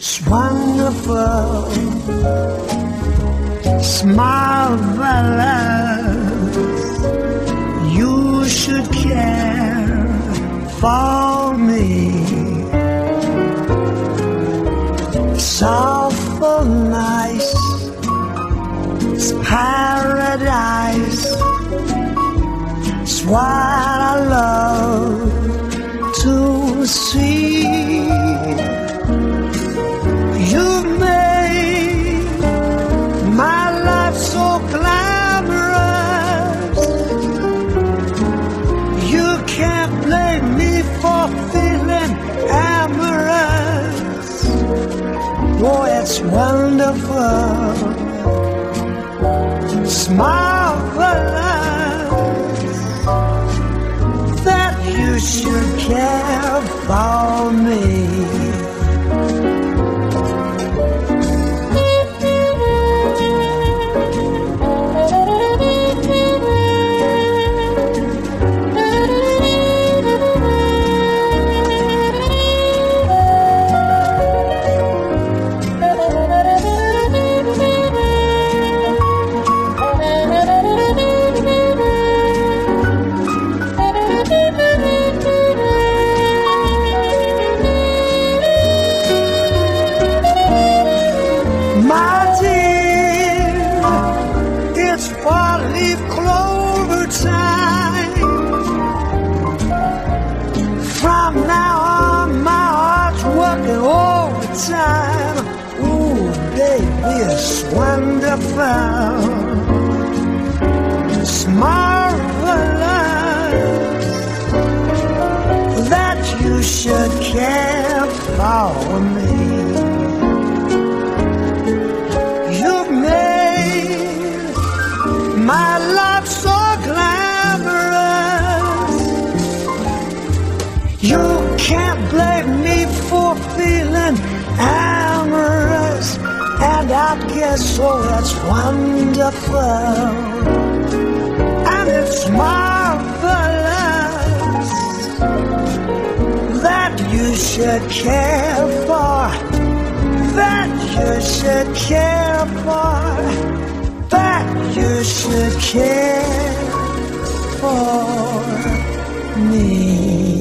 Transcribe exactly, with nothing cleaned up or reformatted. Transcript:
It's wonderful, it's marvelous. You should care for me. It's awful nice, it's paradise. It's what I love to see. You've made my life so glamorous. You can't blame me for feeling amorous. Boy, it's wonderful, it's marvelous that you should care for me. Four-leaf clover time. From now on, my heart's working overtime. Ooh, baby, it's wonderful, it's marvelous that you should care for me. You've made my life so glamorous. You can't blame me for feeling amorous. And I guess so, that's wonderful, and it's marvelous that you should care for, that you should care for, that you should care for me.